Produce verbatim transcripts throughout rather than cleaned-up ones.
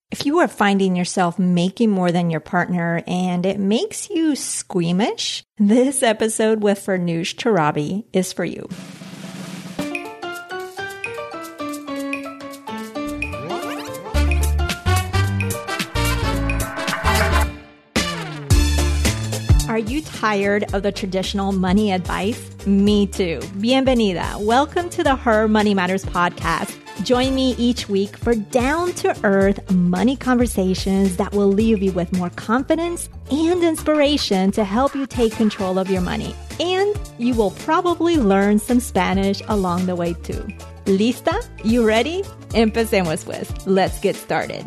If you are finding yourself making more than your partner and it makes you squeamish, this episode with Farnoosh Torabi is for you. Are you tired of the traditional money advice? Me too. Bienvenida. Welcome to the Her Money Matters podcast. Join me each week for down-to-earth money conversations that will leave you with more confidence and inspiration to help you take control of your money. And you will probably learn some Spanish along the way too. ¿Lista? You ready? Empecemos pues. Let's get started.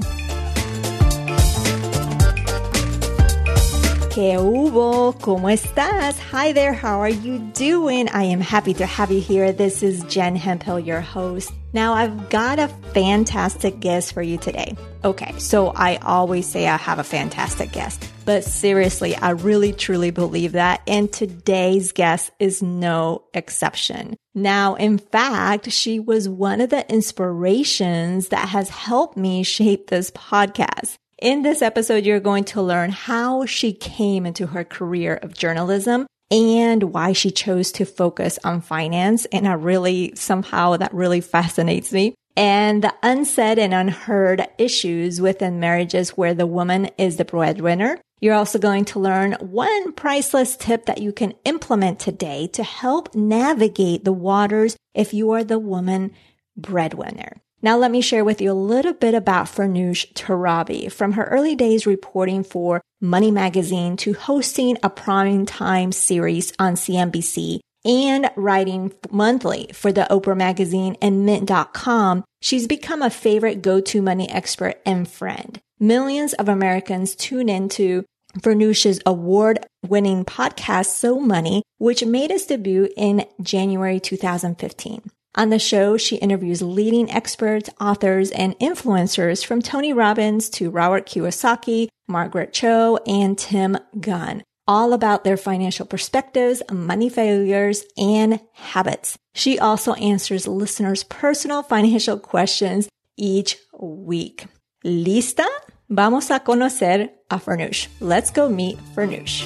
¿Qué hubo? ¿Cómo estás? Hi there, how are you doing? I am happy to have you here. This is Jen Hemphill, your host. Now, I've got a fantastic guest for you today. Okay, so I always say I have a fantastic guest, but seriously, I really truly believe that, and today's guest is no exception. Now, in fact, she was one of the inspirations that has helped me shape this podcast. In this episode, you're going to learn how she came into her career of journalism and why she chose to focus on finance. And I really, somehow that really fascinates me. And the unsaid and unheard issues within marriages where the woman is the breadwinner. You're also going to learn one priceless tip that you can implement today to help navigate the waters if you are the woman breadwinner. Now, let me share with you a little bit about Farnoosh Torabi. From her early days reporting for Money Magazine to hosting a prime time series on C N B C and writing monthly for the Oprah Magazine and Mint dot com, she's become a favorite go-to money expert and friend. Millions of Americans tune into Farnoosh's award-winning podcast, So Money, which made its debut in January two thousand fifteen. On the show, she interviews leading experts, authors, and influencers from Tony Robbins to Robert Kiyosaki, Margaret Cho, and Tim Gunn, all about their financial perspectives, money failures, and habits. She also answers listeners' personal financial questions each week. ¿Lista? Vamos a conocer a Farnoosh. Let's go meet Farnoosh.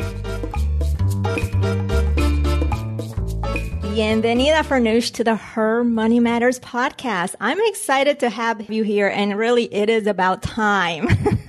Bienvenida, Farnoosh, to the Her Money Matters podcast. I'm excited to have you here, and really, it is about time.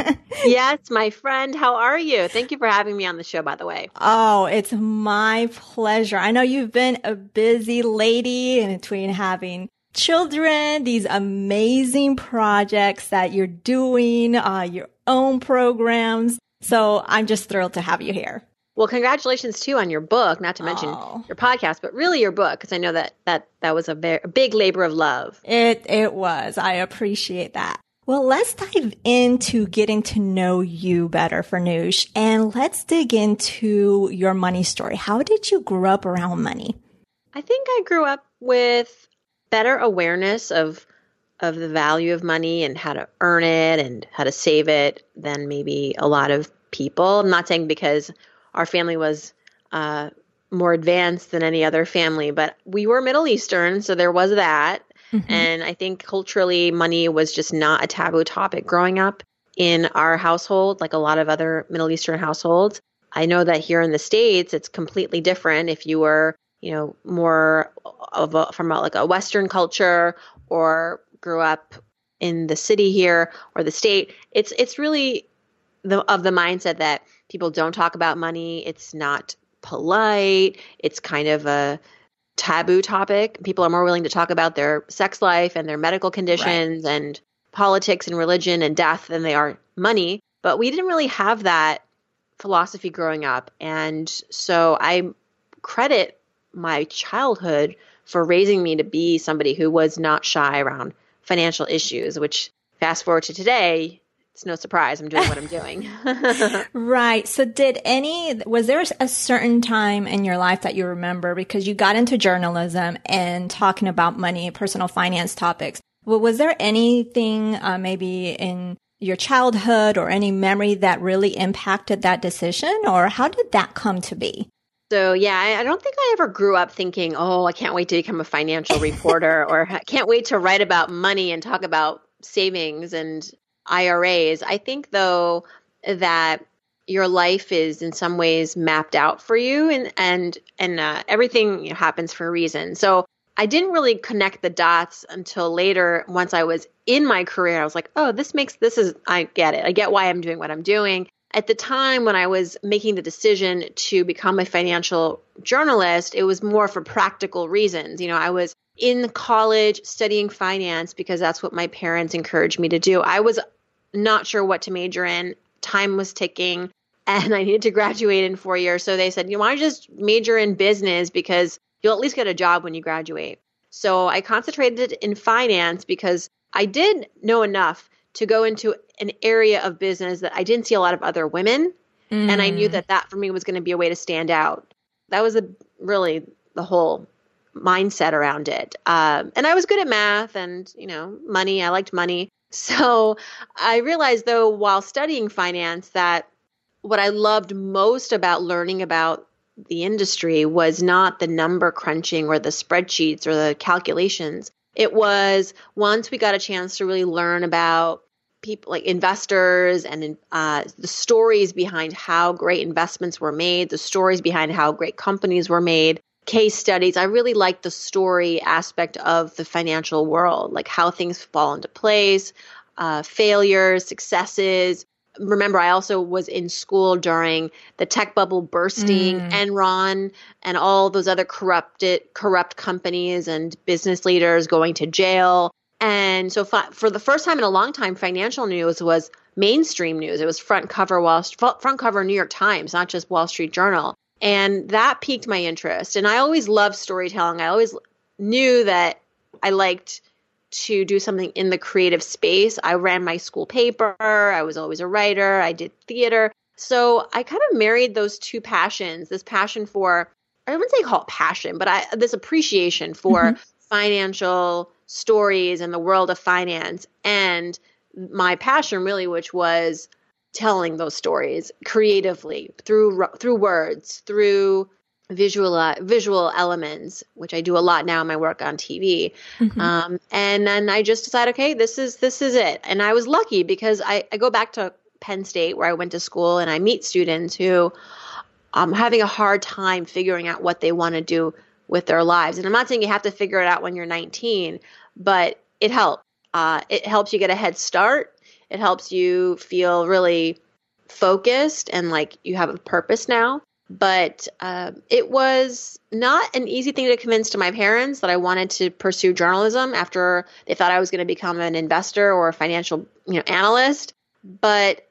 Yes, my friend. How are you? Thank you for having me on the show, by the way. Oh, it's my pleasure. I know you've been a busy lady in between having children, these amazing projects that you're doing, uh, your own programs. So I'm just thrilled to have you here. Well, congratulations too on your book, not to mention oh. your podcast, but really your book, because I know that that, that was a, very, a big labor of love. It it was. I appreciate that. Well, let's dive into getting to know you better, Farnoosh, and let's dig into your money story. How did you grow up around money? I think I grew up with better awareness of of the value of money and how to earn it and how to save it than maybe a lot of people. I'm not saying because our family was uh, more advanced than any other family, but we were Middle Eastern, so there was that. Mm-hmm. And I think culturally, money was just not a taboo topic growing up in our household, like a lot of other Middle Eastern households. I know that here in the States, it's completely different. If you were, you know, more of a, from a, like a Western culture or grew up in the city here or the state, it's it's really the, of the mindset that people don't talk about money. It's not polite. It's kind of a taboo topic. People are more willing to talk about their sex life and their medical conditions right. and politics and religion and death than they are money. But we didn't really have that philosophy growing up. And so I credit my childhood for raising me to be somebody who was not shy around financial issues, which fast forward to today, it's no surprise I'm doing what I'm doing. Right. So did any, was there a certain time in your life that you remember because you got into journalism and talking about money, personal finance topics? Well, was there anything uh, maybe in your childhood or any memory that really impacted that decision, or how did that come to be? So yeah, I, I don't think I ever grew up thinking, oh, I can't wait to become a financial reporter or I can't wait to write about money and talk about savings and I R As. I think though that your life is in some ways mapped out for you, and and and uh, everything, you know, happens for a reason. So I didn't really connect the dots until later. Once I was in my career, I was like, oh, this makes this is I get it. I get why I'm doing what I'm doing. At the time when I was making the decision to become a financial journalist, it was more for practical reasons. You know, I was in college studying finance because that's what my parents encouraged me to do. I was not sure what to major in. Time was ticking and I needed to graduate in four years. So they said, you want to just major in business because you'll at least get a job when you graduate. So I concentrated in finance because I did know enough to go into an area of business that I didn't see a lot of other women. Mm. And I knew that that for me was going to be a way to stand out. That was a, really the whole mindset around it. Um, and I was good at math and, you know, money. I liked money. So I realized though, while studying finance, that what I loved most about learning about the industry was not the number crunching or the spreadsheets or the calculations. It was once we got a chance to really learn about people like investors and uh, the stories behind how great investments were made, the stories behind how great companies were made, case studies. I really liked the story aspect of the financial world, like how things fall into place, uh, failures, successes. Remember, I also was in school during the tech bubble bursting, mm. Enron, and all those other corrupted, corrupt companies and business leaders going to jail. And so fi- for the first time in a long time, financial news was mainstream news. It was front cover Wall, front cover New York Times, not just Wall Street Journal. And that piqued my interest. And I always loved storytelling. I always knew that I liked to do something in the creative space. I ran my school paper. I was always a writer. I did theater. So I kind of married those two passions, this passion for, I wouldn't say call it passion, but I, this appreciation for mm-hmm. financial stories and the world of finance, and my passion really, which was telling those stories creatively through through words, through visual uh, visual elements, which I do a lot now in my work on T V. Mm-hmm. Um, and then I just decided, okay, this is this is it. And I was lucky because I, I go back to Penn State where I went to school, and I meet students who um having a hard time figuring out what they want to do with their lives. And I'm not saying you have to figure it out when you're nineteen, but it helps. Uh, it helps you get a head start. It helps you feel really focused and like you have a purpose now. But uh, it was not an easy thing to convince to my parents that I wanted to pursue journalism after they thought I was going to become an investor or a financial, you know, analyst. But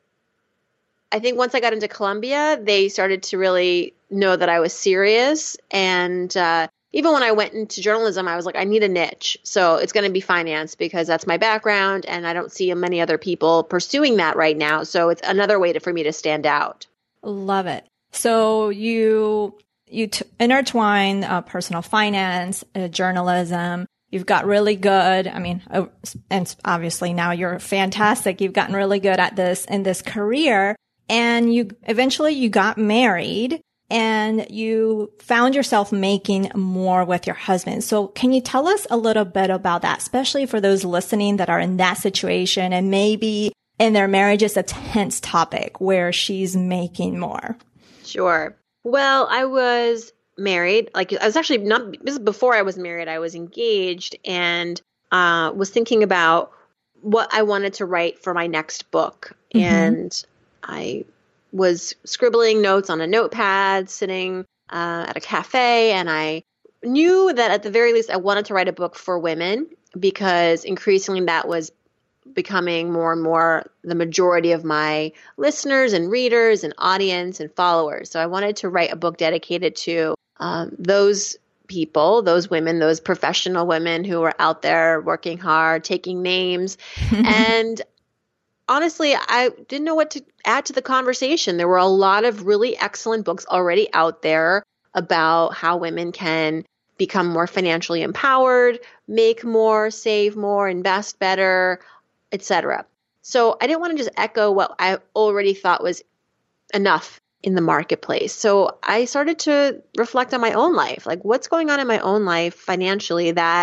I think once I got into Columbia, they started to really know that I was serious. And uh, even when I went into journalism, I was like, I need a niche. So it's going to be finance because that's my background. And I don't see many other people pursuing that right now. So it's another way to, for me to stand out. Love it. So you you t- intertwine uh, personal finance, uh, journalism. You've got really good. I mean, uh, and obviously now you're fantastic. You've gotten really good at this in this career, and you eventually you got married, and you found yourself making more with your husband. So can you tell us a little bit about that, especially for those listening that are in that situation and maybe in their marriage is a tense topic where she's making more? Sure. Well, I was married. Like I was actually not, this is before I was married. I was engaged and uh, was thinking about what I wanted to write for my next book. Mm-hmm. And I was scribbling notes on a notepad, sitting uh, at a cafe. And I knew that at the very least, I wanted to write a book for women because increasingly that was becoming more and more the majority of my listeners and readers and audience and followers. So I wanted to write a book dedicated to um, those people, those women, those professional women who were out there working hard, taking names. And honestly, I didn't know what to add to the conversation. There were a lot of really excellent books already out there about how women can become more financially empowered, make more, save more, invest better, et cetera. So I didn't want to just echo what I already thought was enough in the marketplace. So I started to reflect on my own life, like what's going on in my own life financially that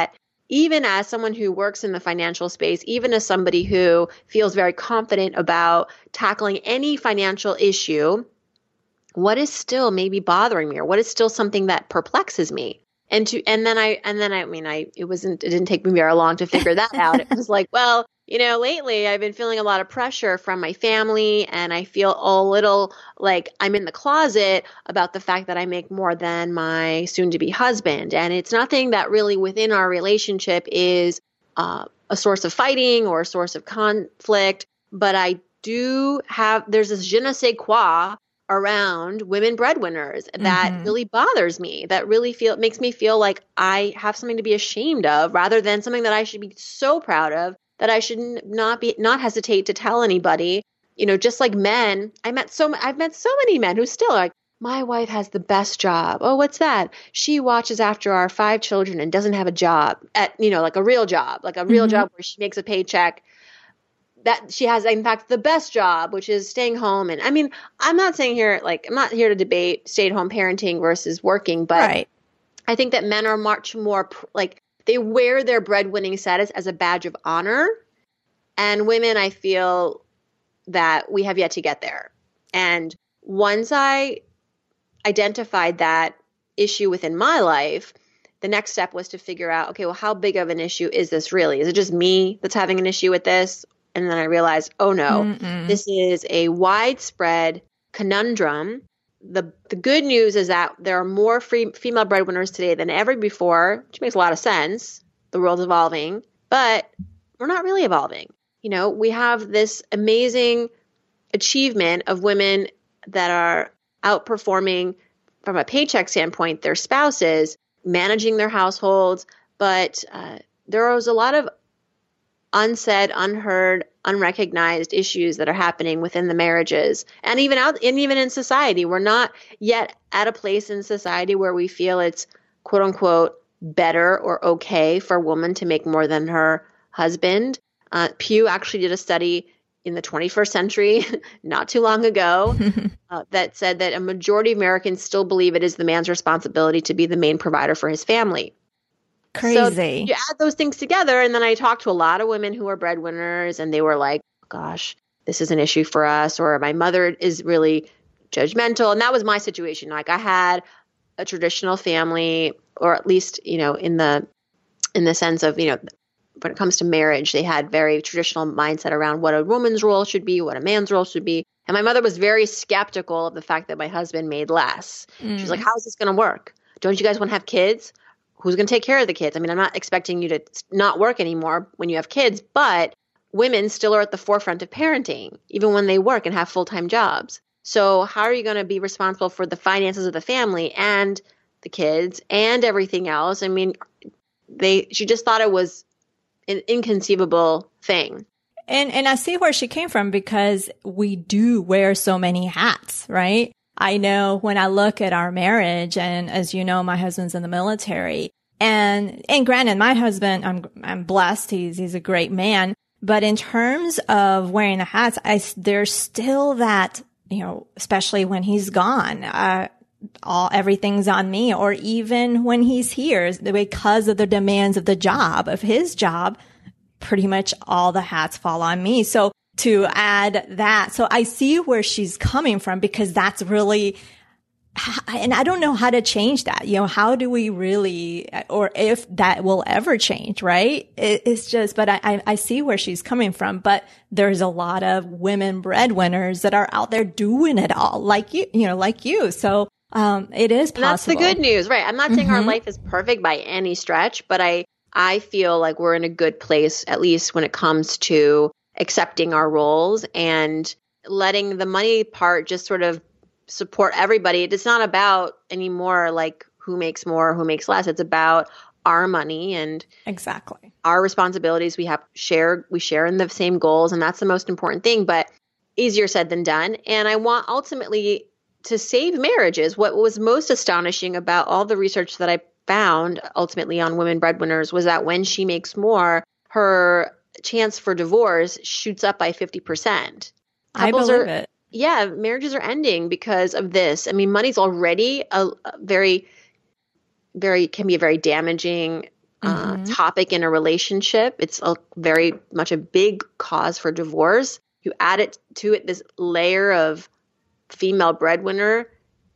even as someone who works in the financial space, even as somebody who feels very confident about tackling any financial issue, what is still maybe bothering me, or what is still something that perplexes me? And to, and then I, and then I, I mean, I, it wasn't, it didn't take me very long to figure that out. It was like, well, you know, lately I've been feeling a lot of pressure from my family, and I feel a little like I'm in the closet about the fact that I make more than my soon-to-be husband. And it's nothing that really within our relationship is uh, a source of fighting or a source of conflict, but I do have, there's this je ne sais quoi around women breadwinners that Mm-hmm. really bothers me, that really feel makes me feel like I have something to be ashamed of rather than something that I should be so proud of, that I should not be not hesitate to tell anybody. You know, just like men, I met so I've met so many men who still are like, my wife has the best job. Oh, what's that? She watches after our five children and doesn't have a job at, you know, like a real job, like a real Mm-hmm. job where she makes a paycheck. That she has, in fact, the best job, which is staying home. And I mean, I'm not saying here, like, I'm not here to debate stay-at-home parenting versus working, but Right. I think that men are much more, like, they wear their breadwinning status as a badge of honor. And women, I feel that we have yet to get there. And once I identified that issue within my life, the next step was to figure out, okay, well, how big of an issue is this really? Is it just me that's having an issue with this? And then I realized, oh no, Mm-mm. this is a widespread conundrum. The the good news is that there are more free female breadwinners today than ever before, which makes a lot of sense. The world's evolving, but we're not really evolving. You know, we have this amazing achievement of women that are outperforming from a paycheck standpoint their spouses, managing their households, but uh, there is a lot of unsaid, unheard, unrecognized issues that are happening within the marriages, and even out, and even in society. We're not yet at a place in society where we feel it's quote unquote better or okay for a woman to make more than her husband. Uh, Pew actually did a study in the twenty-first century, not too long ago, uh, that said that a majority of Americans still believe it is the man's responsibility to be the main provider for his family. So Crazy. you add those things together, and then I talked to a lot of women who are breadwinners, and they were like, gosh, this is an issue for us, or my mother is really judgmental. And that was my situation. Like, I had a traditional family, or at least, you know, in the in the sense of, you know, when it comes to marriage, they had very traditional mindset around what a woman's role should be, what a man's role should be. And my mother was very skeptical of the fact that my husband made less. Mm. She's like, how is this going to work? Don't you guys want to have kids? Who's going to take care of the kids? I mean, I'm not expecting you to not work anymore when you have kids, but women still are at the forefront of parenting, even when they work and have full-time jobs. So how are you going to be responsible for the finances of the family and the kids and everything else? I mean, they she just thought it was an inconceivable thing. And and I see where she came from, because we do wear so many hats, right? I know when I look at our marriage, and as you know, my husband's in the military, and and granted, my husband, I'm I'm blessed. He's he's a great man, but in terms of wearing the hats, I there's still that, you know, especially when he's gone, uh, all everything's on me, or even when he's here, because of the demands of the job of his job, pretty much all the hats fall on me. So to add that, so I see where she's coming from, because that's really, and I don't know how to change that. You know, how do we really, or if that will ever change, right? It, it's just, but I, I, I see where she's coming from, but there's a lot of women breadwinners that are out there doing it all, like you, you know, like you. So, um, it is possible. And that's the good news, right? I'm not saying Mm-hmm. our life is perfect by any stretch, but I, I feel like we're in a good place, at least when it comes to accepting our roles and letting the money part just sort of support everybody. It's not about anymore like who makes more, who makes less. It's about our money and exactly our responsibilities. We have share, we share in the same goals, and that's the most important thing, but easier said than done. And I want ultimately to save marriages. What was most astonishing about all the research that I found ultimately on women breadwinners was that when she makes more, her chance for divorce shoots up by fifty percent. I Couples believe are, it. Yeah, marriages are ending because of this. I mean, money's already a, a very, very, can be a very damaging uh, Mm-hmm. topic in a relationship. It's a very much a big cause for divorce. You add it to it this layer of female breadwinner,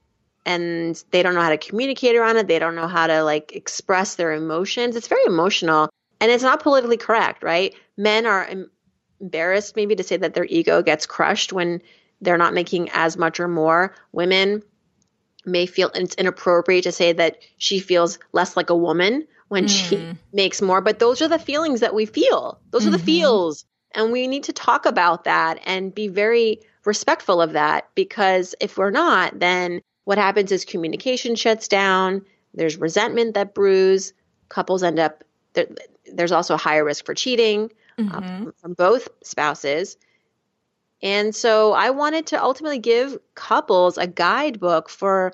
and they don't know how to communicate around it. They don't know how to like express their emotions. It's very emotional, and it's not politically correct, right? Men are em- embarrassed maybe to say that their ego gets crushed when they're not making as much or more. Women may feel it's inappropriate to say that she feels less like a woman when mm. she makes more, but those are the feelings that we feel. Those mm-hmm. are the feels. And we need to talk about that and be very respectful of that, because if we're not, then what happens is communication shuts down. There's resentment that brews. Couples end up, there, there's also a higher risk for cheating mm-hmm. uh, from, from both spouses. And so I wanted to ultimately give couples a guidebook for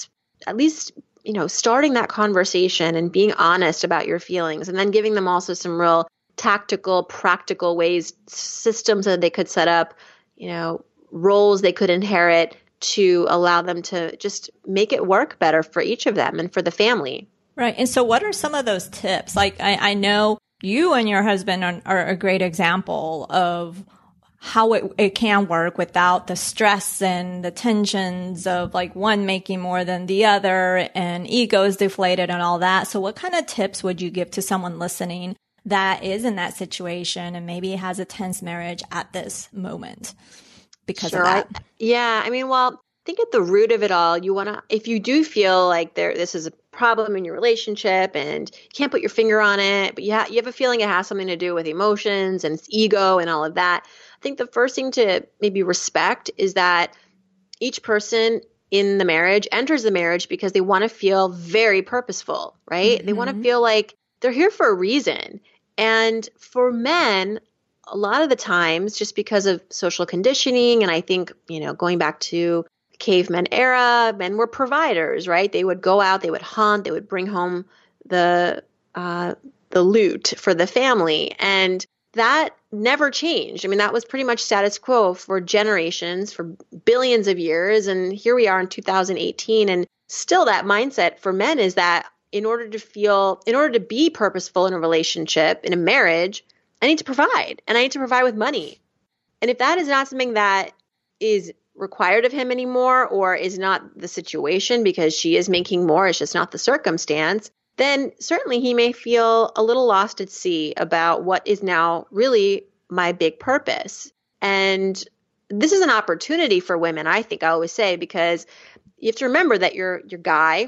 at least, you know, starting that conversation and being honest about your feelings, and then giving them also some real tactical, practical ways, systems that they could set up, you know, roles they could inherit to allow them to just make it work better for each of them and for the family. Right. And so what are some of those tips? Like, I, I know you and your husband are, are a great example of how it, it can work without the stress and the tensions of like one making more than the other and egos deflated and all that. So what kind of tips would you give to someone listening that is in that situation and maybe has a tense marriage at this moment because sure. of that? I, yeah. I mean, well, I think at the root of it all, you want to, if you do feel like there, this is a problem in your relationship and you can't put your finger on it, but you, ha- you have a feeling it has something to do with emotions and it's ego and all of that. I think the first thing to maybe respect is that each person in the marriage enters the marriage because they want to feel very purposeful, right? Mm-hmm. They want to feel like they're here for a reason. And for men, a lot of the times, just because of social conditioning, and I think, you know, going back to caveman era, men were providers, right? They would go out, they would hunt, they would bring home the uh, the loot for the family. And that never changed. I mean, that was pretty much status quo for generations, for billions of years. And here we are in two thousand eighteen. And still that mindset for men is that in order to feel, in order to be purposeful in a relationship, in a marriage, I need to provide, and I need to provide with money. And if that is not something that is required of him anymore, or is not the situation because she is making more, it's just not the circumstance, then certainly he may feel a little lost at sea about what is now really my big purpose. And this is an opportunity for women, I think I always say, because you have to remember that your your guy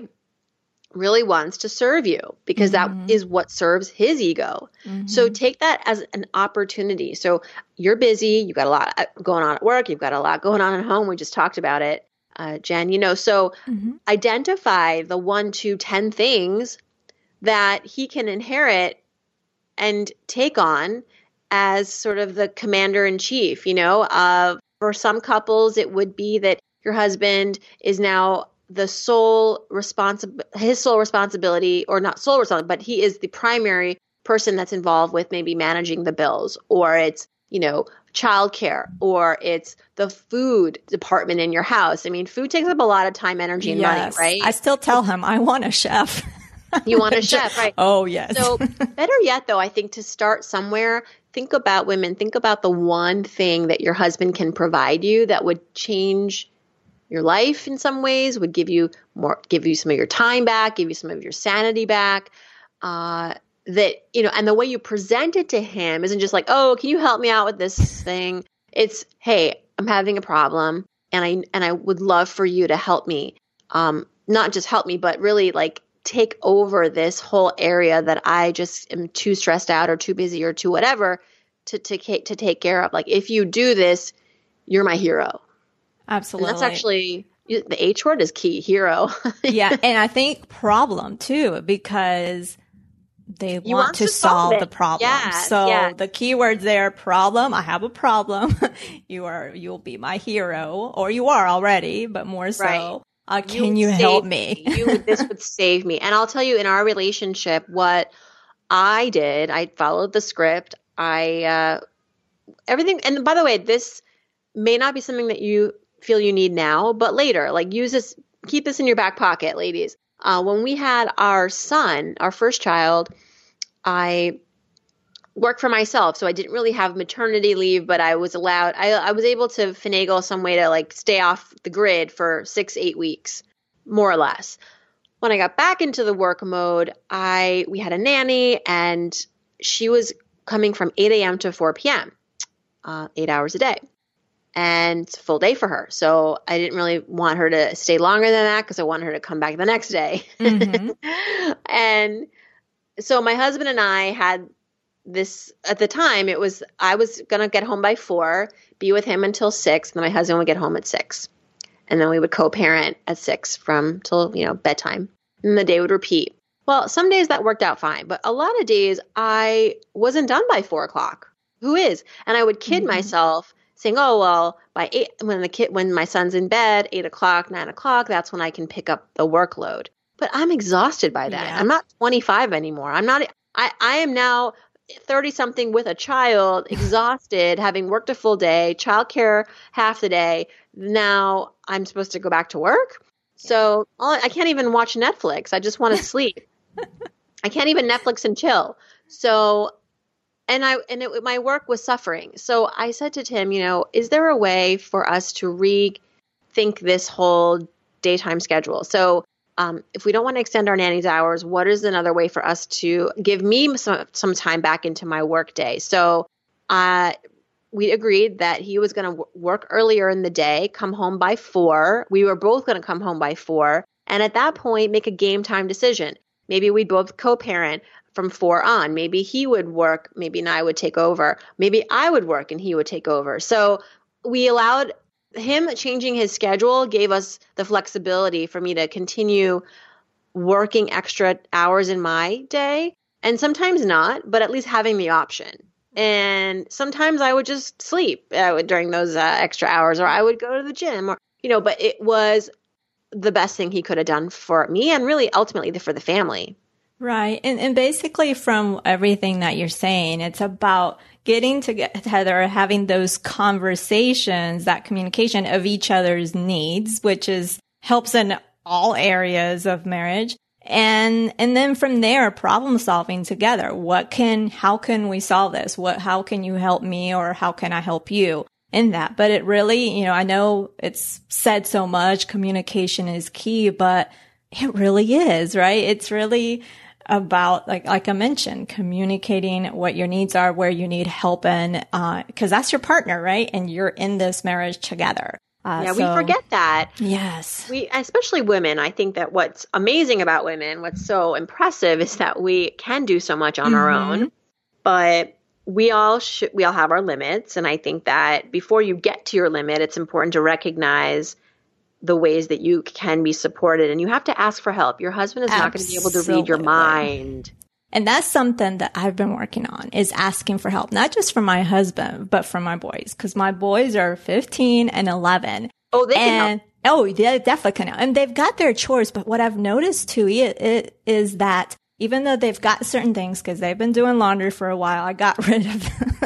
really wants to serve you because mm-hmm. that is what serves his ego. Mm-hmm. So take that as an opportunity. So you're busy, you've got a lot going on at work, you've got a lot going on at home. We just talked about it, uh, Jen, you know, so mm-hmm. identify the one, two, ten things that he can inherit and take on as sort of the commander in chief, you know, uh, for some couples, it would be that your husband is now the sole responsible, his sole responsibility, or not sole responsibility, but he is the primary person that's involved with maybe managing the bills, or it's, you know, childcare, or it's the food department in your house. I mean, food takes up a lot of time, energy, and yes. money, right? I still tell him I want a chef. You want a chef, right? Oh, yes. So better yet, though, I think to start somewhere, think about women, think about the one thing that your husband can provide you that would change your life in some ways, would give you more, give you some of your time back, give you some of your sanity back. Uh, that, you know, and the way you present it to him isn't just like, oh, can you help me out with this thing? It's, hey, I'm having a problem and I, and I would love for you to help me. Um, not just help me, but really like take over this whole area that I just am too stressed out or too busy or too whatever to, to, to take care of. Like, if you do this, you're my hero. Absolutely. And that's actually, the H word is key, hero. Yeah. And I think problem too, because they want, want to, to solve, solve the problem. Yeah, so yeah. the keywords there, problem, I have a problem. you are, you'll be my hero, or you are already, but more so. Right. Uh, can you, you help me? me? You, this would save me. And I'll tell you, in our relationship, what I did, I followed the script. I, uh, everything. And by the way, this may not be something that you feel you need now, but later, like use this, keep this in your back pocket, ladies. Uh, when we had our son, our first child, I worked for myself. So I didn't really have maternity leave, but I was allowed, I, I was able to finagle some way to like stay off the grid for six, eight weeks, more or less. When I got back into the work mode, I, we had a nanny and she was coming from eight a.m. to four p.m., uh, eight hours a day. And it's a full day for her. So I didn't really want her to stay longer than that because I wanted her to come back the next day. Mm-hmm. And so my husband and I had this, at the time, it was, I was going to get home by four, be with him until six, and then my husband would get home at six. And then we would co-parent at six from till, you know, bedtime. And the day would repeat. Well, some days that worked out fine, but a lot of days I wasn't done by four o'clock. Who is? And I would kid mm-hmm. myself saying, oh, well, by eight, when the kid, when my son's in bed, eight o'clock, nine o'clock, that's when I can pick up the workload. But I'm exhausted by that. Yeah. I'm not twenty-five anymore. I'm not, I, I am now thirty something with a child, exhausted, having worked a full day, childcare half the day. Now I'm supposed to go back to work. So I can't even watch Netflix. I just want to sleep. I can't even Netflix and chill. So And I and it, my work was suffering. So I said to Tim, you know, is there a way for us to rethink this whole daytime schedule? So um, if we don't want to extend our nanny's hours, what is another way for us to give me some, some time back into my work day? So uh, we agreed that he was going to w- work earlier in the day, come home by four. We were both going to come home by four. And at that point, make a game time decision. Maybe we'd both co-parent from four on. Maybe he would work, maybe and I would take over. Maybe I would work and he would take over. So we allowed him changing his schedule, gave us the flexibility for me to continue working extra hours in my day, and sometimes not, but at least having the option. And sometimes I would just sleep uh, during those uh, extra hours, or I would go to the gym, or, you know, but it was the best thing he could have done for me and really ultimately for the family. Right. And, and basically from everything that you're saying, it's about getting together, having those conversations, that communication of each other's needs, which is helps in all areas of marriage. And, and then from there, problem solving together. What can, how can we solve this? What, how can you help me, or how can I help you in that? But it really, you know, I know it's said so much, communication is key, but it really is, right? It's really about, like, like I mentioned, communicating what your needs are, where you need help in, uh, cause that's your partner, right? And you're in this marriage together. Uh, yeah, so, we forget that. Yes. We, especially women, I think that what's amazing about women, what's so impressive is that we can do so much on mm-hmm. our own, but we all should, we all have our limits. And I think that before you get to your limit, it's important to recognize the ways that you can be supported, and you have to ask for help. Your husband is Absolutely. Not going to be able to read your mind. And that's something that I've been working on, is asking for help, not just from my husband, but from my boys, because my boys are fifteen and eleven. Oh, they can and, help. Oh, they definitely can help. And they've got their chores. But what I've noticed too it, it, is that even though they've got certain things, because they've been doing laundry for a while, I got rid of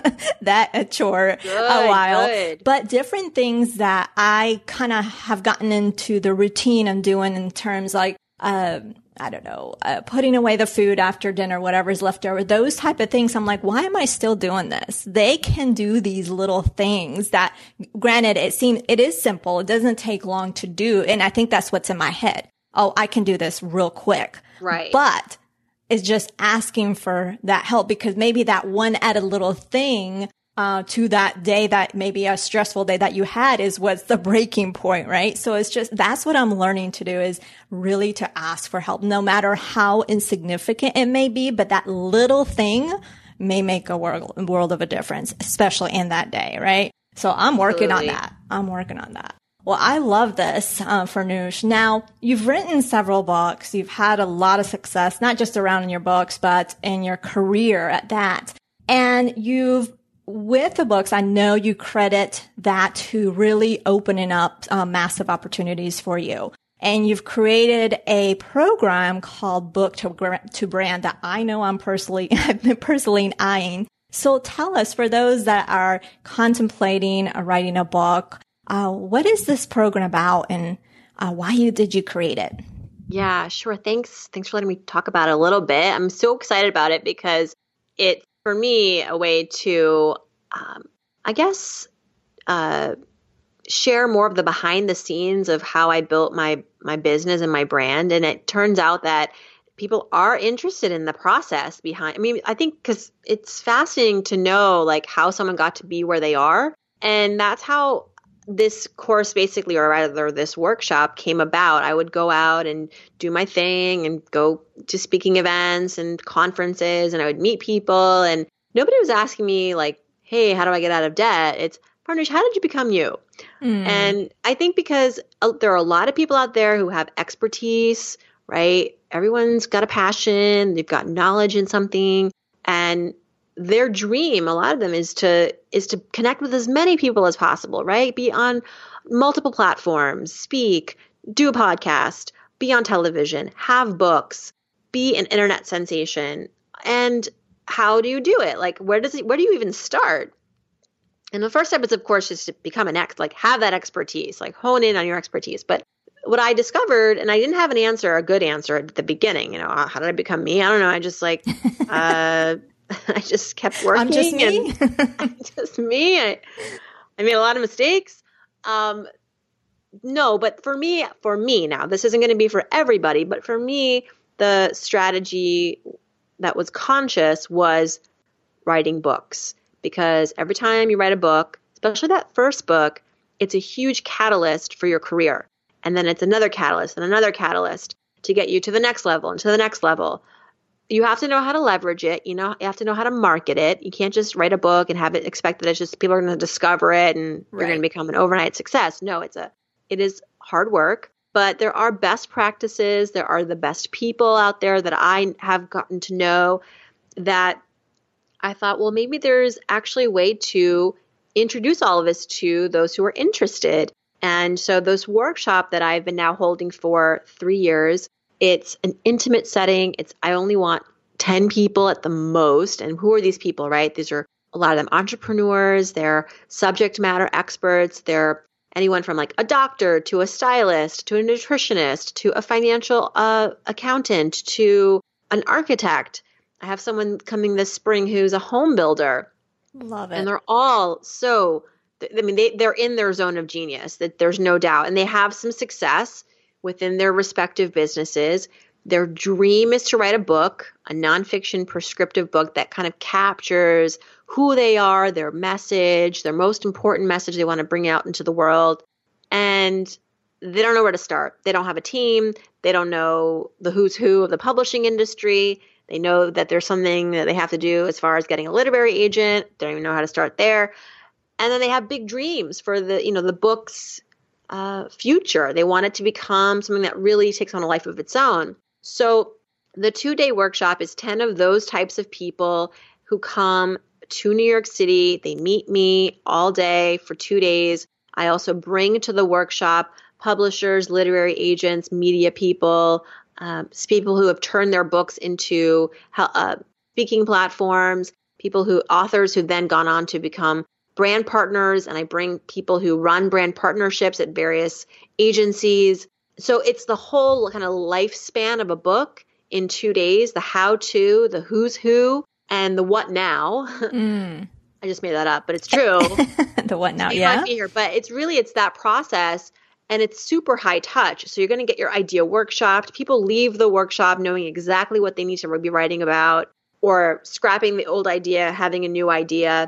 that chore good, a while. Good. But different things that I kind of have gotten into the routine I'm doing in terms like, uh, I don't know, uh, putting away the food after dinner, whatever's left over, those type of things. I'm like, why am I still doing this? They can do these little things that, granted, it seems, it is simple. It doesn't take long to do. And I think that's what's in my head. Oh, I can do this real quick. Right. But it's just asking for that help, because maybe that one added little thing uh to that day, that maybe a stressful day that you had, is what's the breaking point, right? So it's just, that's what I'm learning to do, is really to ask for help, no matter how insignificant it may be, but that little thing may make a world, world of a difference, especially in that day, right? So I'm working Absolutely. on that. I'm working on that. Well, I love this, uh, Farnoosh. Now, you've written several books. You've had a lot of success, not just around in your books, but in your career at that. And you've, with the books, I know you credit that to really opening up uh, massive opportunities for you. And you've created a program called Book to, to Brand that I know I'm personally, I've been personally eyeing. So tell us, for those that are contemplating uh, writing a book, Uh, what is this program about, and uh, why you, did you create it? Yeah, sure. Thanks. Thanks for letting me talk about it a little bit. I'm so excited about it because it's, for me, a way to, um, I guess, uh, share more of the behind the scenes of how I built my my business and my brand. And it turns out that people are interested in the process behind. I mean, I think because it's fascinating to know like how someone got to be where they are, and that's how this course basically, or rather this workshop came about. I would go out and do my thing and go to speaking events and conferences, and I would meet people, and nobody was asking me like, hey, how do I get out of debt? It's, Parnish, how did you become you? Mm. And I think because uh, there are a lot of people out there who have expertise, right? Everyone's got a passion, they've got knowledge in something, and their dream, a lot of them, is to is to connect with as many people as possible, right? Be on multiple platforms, speak, do a podcast, be on television, have books, be an internet sensation. And how do you do it? Like, where does it, where do you even start? And the first step is, of course, just to become an ex, like have that expertise, like hone in on your expertise. But what I discovered, and I didn't have an answer, a good answer at the beginning, you know, how did I become me? I don't know. I just like, uh, I just kept working. I'm just me. And I'm just me. I, I made a lot of mistakes. Um, no, but for me, for me now, this isn't going to be for everybody, but for me, the strategy that was conscious was writing books. Because every time you write a book, especially that first book, it's a huge catalyst for your career. And then it's another catalyst and another catalyst to get you to the next level and to the next level. You have to know how to leverage it. You know, you have to know how to market it. You can't just write a book and have it expect that it's just people are going to discover it and Right. you're going to become an overnight success. No, it's a, it is hard work, but there are best practices. There are the best people out there that I have gotten to know that I thought, well, maybe there's actually a way to introduce all of this to those who are interested. And so this workshop that I've been now holding for three years, it's an intimate setting. It's, I only want ten people at the most. And who are these people, right? These are a lot of them entrepreneurs. They're subject matter experts. They're anyone from like a doctor to a stylist to a nutritionist to a financial uh, accountant to an architect. I have someone coming this spring who's a home builder. Love it. And they're all so, I mean, they, they're in their zone of genius, that there's no doubt. And they have some success within their respective businesses. Their dream is to write a book, a nonfiction prescriptive book that kind of captures who they are, their message, their most important message they want to bring out into the world. And they don't know where to start. They don't have a team. They don't know the who's who of the publishing industry. They know that there's something that they have to do as far as getting a literary agent. They don't even know how to start there. And then they have big dreams for the, you know, the book's uh, future. They want it to become something that really takes on a life of its own. So the two-day workshop is ten of those types of people who come to New York City. They meet me all day for two days. I also bring to the workshop publishers, literary agents, media people, Um, people who have turned their books into uh, speaking platforms, people who authors who've then gone on to become brand partners. And I bring people who run brand partnerships at various agencies. So it's the whole kind of lifespan of a book in two days, the how to, the who's who, and the what now. Mm. I just made that up, but it's true. The what now? You Yeah. might be here, but it's really, it's that process. And it's super high touch. So you're going to get your idea workshopped. People leave the workshop knowing exactly what they need to be writing about, or scrapping the old idea, having a new idea,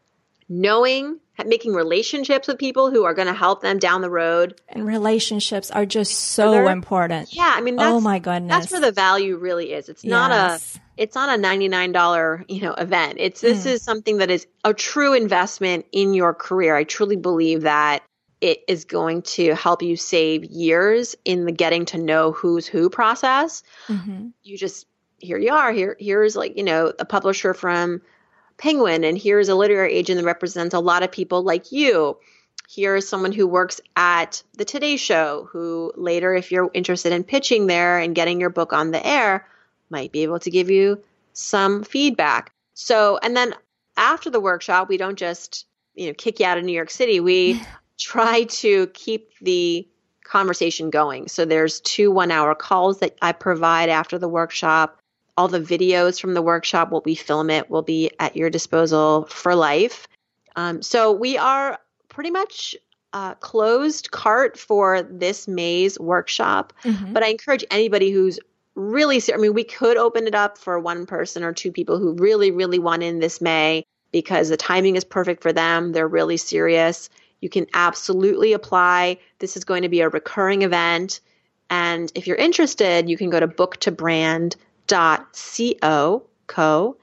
knowing, making relationships with people who are going to help them down the road. And relationships are just so Further. important. Yeah. I mean, that's, oh my goodness. that's where the value really is. It's not Yes. a, it's not a ninety-nine dollars, you know, event. It's, this Mm. is something that is a true investment in your career. I truly believe that it is going to help you save years in the getting to know who's who process. Mm-hmm. You just, here you are, here, here's like, you know, a publisher from Penguin, and here's a literary agent that represents a lot of people like you. Here's someone who works at the Today Show, who later, if you're interested in pitching there and getting your book on the air, might be able to give you some feedback. So, and then after the workshop, we don't just, you know, kick you out of New York City. We try to keep the conversation going. So there's two one-hour calls that I provide after the workshop. All the videos from the workshop, what we film it, will be at your disposal for life. Um, so we are pretty much uh, closed cart for this May's workshop. Mm-hmm. But I encourage anybody who's really, I mean, we could open it up for one person or two people who really, really want in this May because the timing is perfect for them. They're really serious. You can absolutely apply. This is going to be a recurring event. And if you're interested, you can go to book to brand dot co co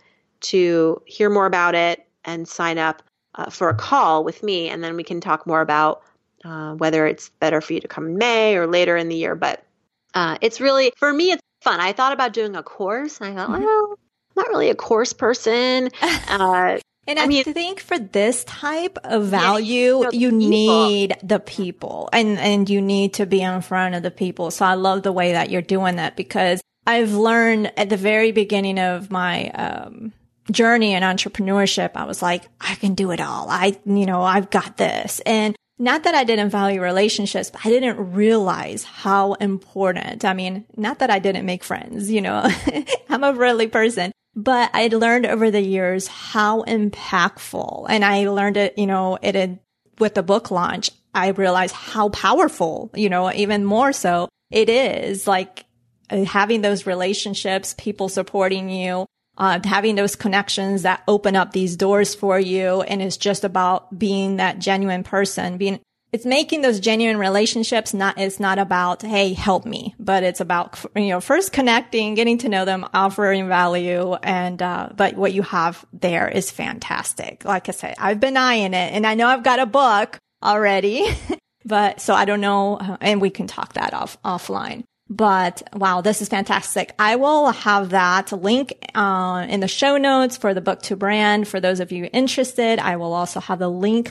to hear more about it and sign up uh, for a call with me. And then we can talk more about uh, whether it's better for you to come in May or later in the year. But uh, it's really, for me, it's fun. I thought about doing a course and I thought, mm-hmm. well, I'm not really a course person. Uh, And I, I mean, think for this type of value, yeah, you, know, you need the people and, and you need to be in front of the people. So I love the way that you're doing that because I've learned at the very beginning of my, um, journey in entrepreneurship, I was like, I can do it all. I, you know, I've got this. And not that I didn't value relationships, but I didn't realize how important. I mean, not that I didn't make friends, you know, I'm a friendly person. But I learned over the years how impactful, and I learned it, you know, it had, with the book launch, I realized how powerful, you know, even more so it is like uh, having those relationships, people supporting you, uh, having those connections that open up these doors for you. And it's just about being that genuine person, being, it's making those genuine relationships. Not, it's not about, hey, help me, but it's about, you know, first connecting, getting to know them, offering value. And, uh, but what you have there is fantastic. Like I said, I've been eyeing it and I know I've got a book already, but so I don't know. Uh, and we can talk that off offline. But wow, this is fantastic. I will have that link uh, in the show notes for the book to brand. For those of you interested, I will also have the link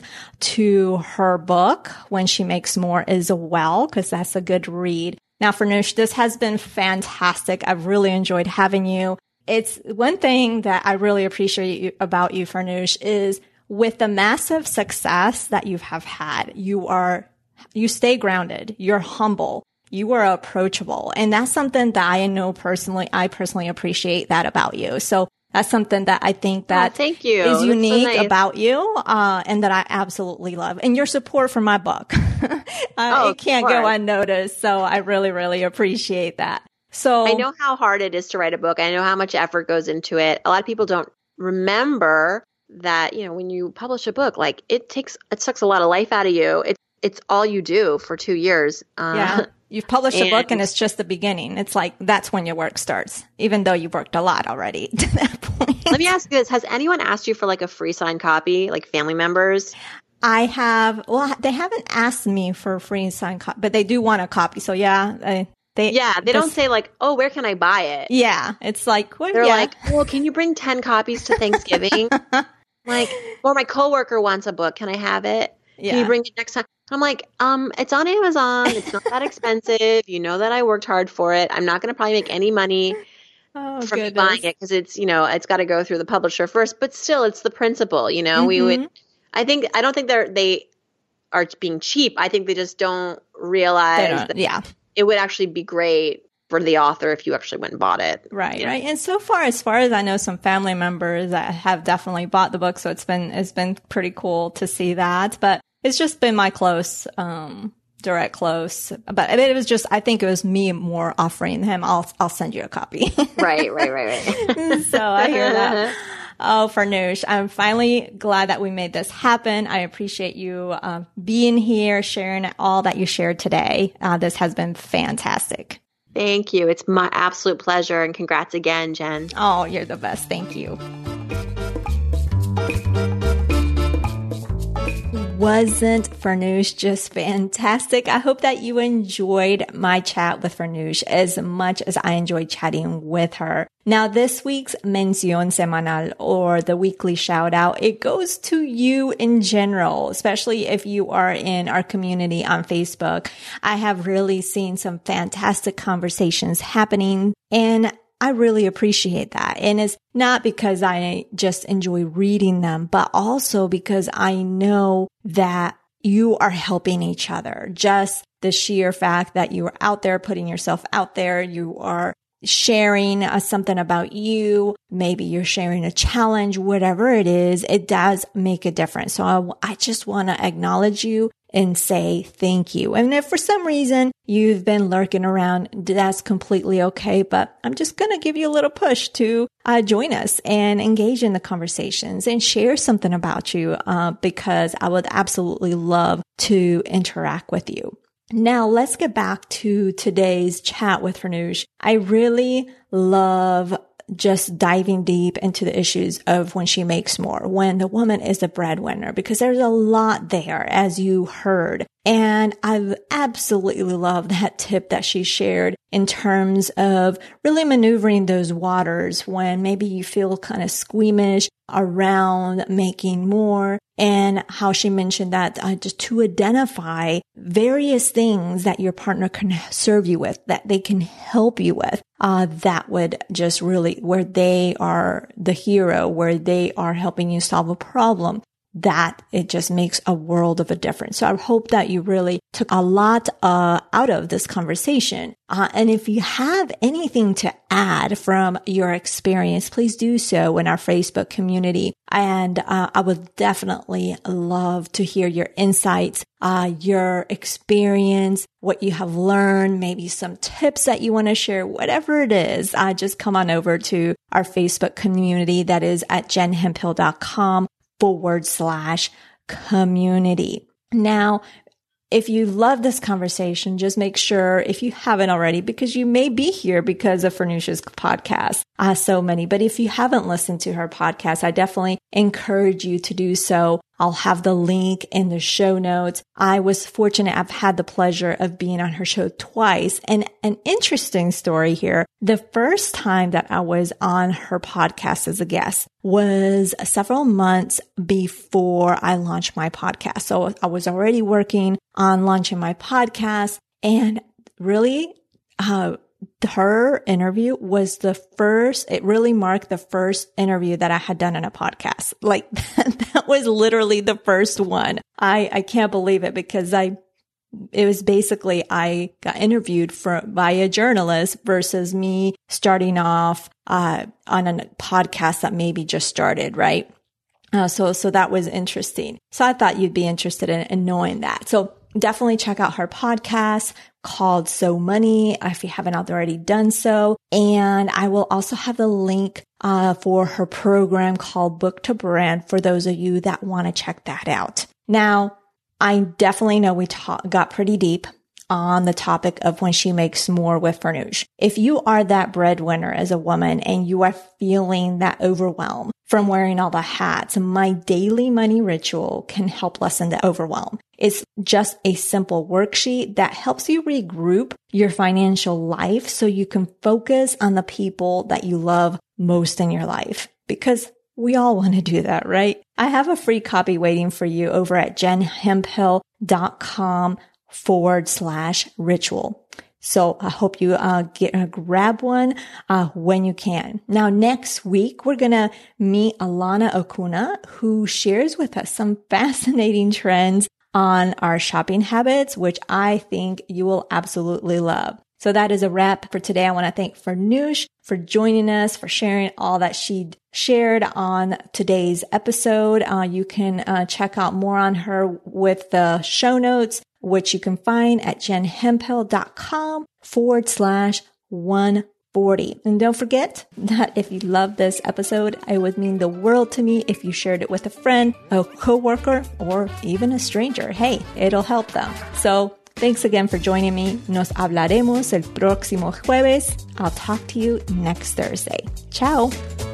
to her book, When She Makes More, as well, because that's a good read. Now, Farnoosh, this has been fantastic. I've really enjoyed having you. It's one thing that I really appreciate you, about you, Farnoosh, is with the massive success that you have had, you are, you stay grounded. You're humble. You are approachable. And that's something that I know personally, I personally appreciate that about you. So that's something that I think that oh, thank you. is that's unique so nice. about you, uh, and that I absolutely love. And your support for my book. uh, oh, it can't go unnoticed. So I really, really appreciate that. So I know how hard it is to write a book. I know how much effort goes into it. A lot of people don't remember that, you know, when you publish a book, like it takes, it sucks a lot of life out of you. It's, it's all you do for two years. Uh, yeah. You've published and, a book and it's just the beginning. It's like, that's when your work starts, even though you've worked a lot already to that point. Let me ask you this. Has anyone asked you for like a free signed copy, like family members? I have, well, they haven't asked me for a free signed copy, but they do want a copy. So yeah, I, they, yeah, they this, don't say like, oh, where can I buy it? Yeah. It's like, well, they're yeah. like, well, can you bring ten copies to Thanksgiving? Like, or my coworker wants a book. Can I have it? Yeah. Can you bring it next time? I'm like, um, it's on Amazon. It's not that expensive. You know that I worked hard for it. I'm not going to probably make any money oh, from goodness. buying it because it's, you know, it's got to go through the publisher first. But still, it's the principle. You know, mm-hmm. we would. I think I don't think they're they are being cheap. I think they just don't realize don't, that yeah. it would actually be great for the author if you actually went and bought it. Right, you know? right. And so far, as far as I know, some family members that have definitely bought the book, so it's been it's been pretty cool to see that. But it's just been my close, um, direct close. But I mean, it was just, I think it was me more offering him, I'll, I'll send you a copy. Right, right, right, right. So I hear that. Oh, Farnoosh, I'm finally glad that we made this happen. I appreciate you uh, being here, sharing all that you shared today. Uh, this has been fantastic. Thank you. It's my absolute pleasure. And congrats again, Jen. Oh, you're the best. Thank you. Wasn't Farnoosh just fantastic? I hope that you enjoyed my chat with Farnoosh as much as I enjoyed chatting with her. Now, this week's Mención Semanal, or the weekly shout out, it goes to you in general, especially if you are in our community on Facebook. I have really seen some fantastic conversations happening, and I really appreciate that. And it's not because I just enjoy reading them, but also because I know that you are helping each other. Just the sheer fact that you are out there putting yourself out there. You are sharing uh, something about you. Maybe you're sharing a challenge, whatever it is, it does make a difference. So I, I just want to acknowledge you and say thank you. And if for some reason you've been lurking around, that's completely okay. But I'm just going to give you a little push to uh, join us and engage in the conversations and share something about you uh, because I would absolutely love to interact with you. Now let's get back to today's chat with Farnoosh. I really love just diving deep into the issues of when she makes more, when the woman is the breadwinner, because there's a lot there, as you heard. And I absolutely love that tip that she shared in terms of really maneuvering those waters when maybe you feel kind of squeamish around making more, and how she mentioned that uh, just to identify various things that your partner can serve you with, that they can help you with, uh, that would just really, where they are the hero, where they are helping you solve a problem, that it just makes a world of a difference. So I hope that you really took a lot uh, out of this conversation. Uh, and if you have anything to add from your experience, please do so in our Facebook community. And uh, I would definitely love to hear your insights, uh, your experience, what you have learned, maybe some tips that you want to share, whatever it is. Uh, just come on over to our Facebook community that is at jenhemphill.com forward slash community. Now, if you love this conversation, just make sure, if you haven't already, because you may be here because of Farnoosh's podcast, uh, so many, but if you haven't listened to her podcast, I definitely encourage you to do so. I'll have the link in the show notes. I was fortunate. I've had the pleasure of being on her show twice. And an interesting story here. The first time that I was on her podcast as a guest was several months before I launched my podcast. So I was already working on launching my podcast, and really, uh, her interview was the first, it really marked the first interview that I had done in a podcast. Like that, that was literally the first one. I, I can't believe it because I, it was basically, I got interviewed for, by a journalist versus me starting off, uh, on a podcast that maybe just started, right? Uh, so, so that was interesting. So I thought you'd be interested in, in knowing that. So definitely check out her podcast called So Money if you haven't already done so. And I will also have the link uh, for her program called Book to Brand for those of you that want to check that out. Now, I definitely know we ta- got pretty deep on the topic of when she makes more with Farnoosh. If you are that breadwinner as a woman and you are feeling that overwhelm from wearing all the hats, my daily money ritual can help lessen the overwhelm. It's just a simple worksheet that helps you regroup your financial life so you can focus on the people that you love most in your life, because we all want to do that, right? I have a free copy waiting for you over at jenhemphill.com forward slash ritual. So I hope you uh, get uh, grab one uh, when you can. Now, next week, we're going to meet Alana Okuna, who shares with us some fascinating trends on our shopping habits, which I think you will absolutely love. So that is a wrap for today. I want to thank Farnoosh for joining us, for sharing all that she shared on today's episode. Uh, you can uh, check out more on her with the show notes, which you can find at jenhemphill.com forward slash 140. And don't forget that if you love this episode, it would mean the world to me if you shared it with a friend, a coworker, or even a stranger. Hey, it'll help them. So thanks again for joining me. Nos hablaremos el próximo jueves. I'll talk to you next Thursday. Ciao.